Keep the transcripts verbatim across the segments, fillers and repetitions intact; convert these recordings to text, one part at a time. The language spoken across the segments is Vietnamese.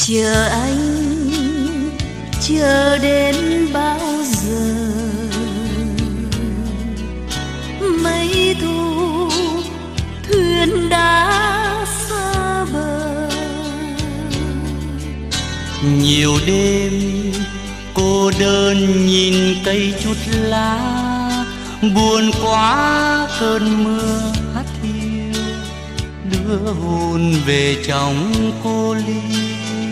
Chờ anh chờ đến bao giờ, mấy thu thuyền đã xa bờ. Nhiều đêm cô đơn nhìn cây chút lá, buồn quá cơn mưa hắt hiu đưa hồn về trong cô liêu.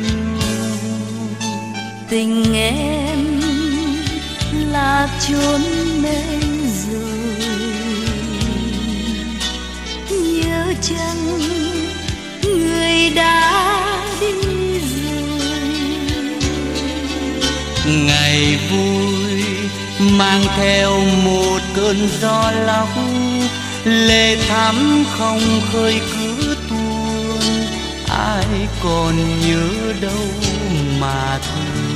Tình em là chốn mênh rồi, nhớ chăng người đã đi rồi. Ngày vui mang theo một cơn gió lóc, lệ thắm không khơi cứ tuôn, ai còn nhớ đâu mà thương.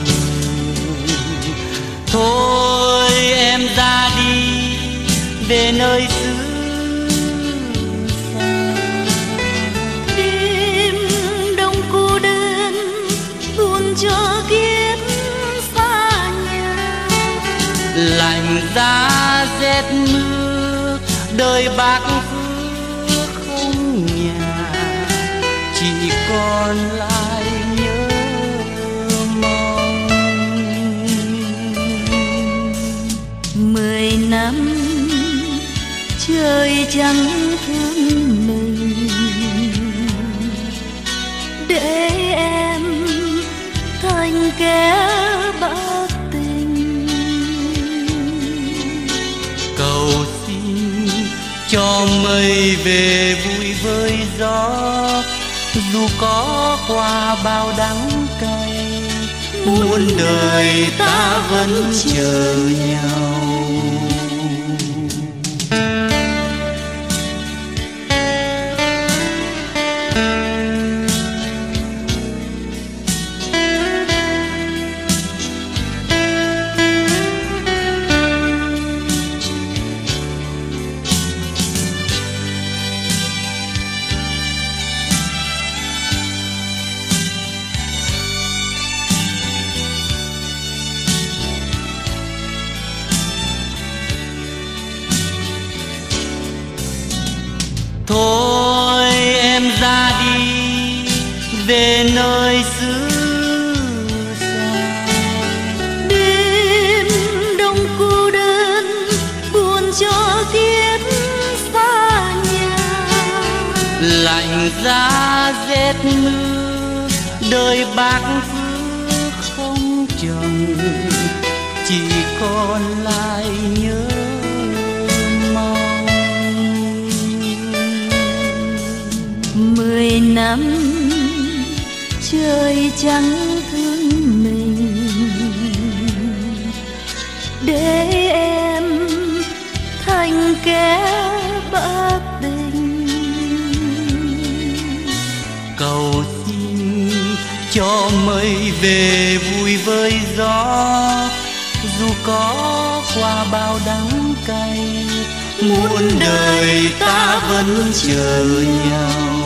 Thôi em ra đi về nơi xứ xa. Đêm đông cô đơn buồn cho kiếp xa nhà, lạnh giá rét mưa đời bạc phước không nhà, chỉ còn lại nhớ mong. Mười năm trời chẳng thương mình, để em thành kẻ bạc tình. Cầu xin cho mây về vui với gió, dù có qua bao đắng cay, muôn đời ta vẫn chờ nhau. Thôi em ra đi về nơi xứ xa. Đêm đông cô đơn buồn cho kiếp xa nhà, lạnh giá rét mưa đời bạc phước không chồng, chỉ còn lại nhớ mong. Mười năm trời chẳng thương mình, để em thành kẻ bạc tình. Cầu xin cho mây về vui với gió, dù có qua bao đắng cay, muôn đời ta vẫn chờ nhau.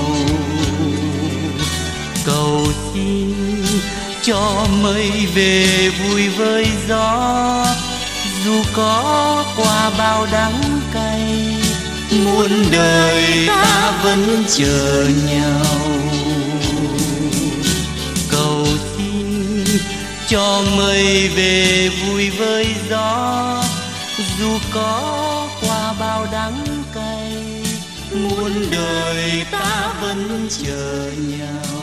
Cầu xin cho mây về vui với gió, dù có qua bao đắng cay, muôn đời ta vẫn chờ nhau. Cầu xin cho mây về vui với gió, dù có qua bao đắng cay, muôn đời ta vẫn chờ nhau.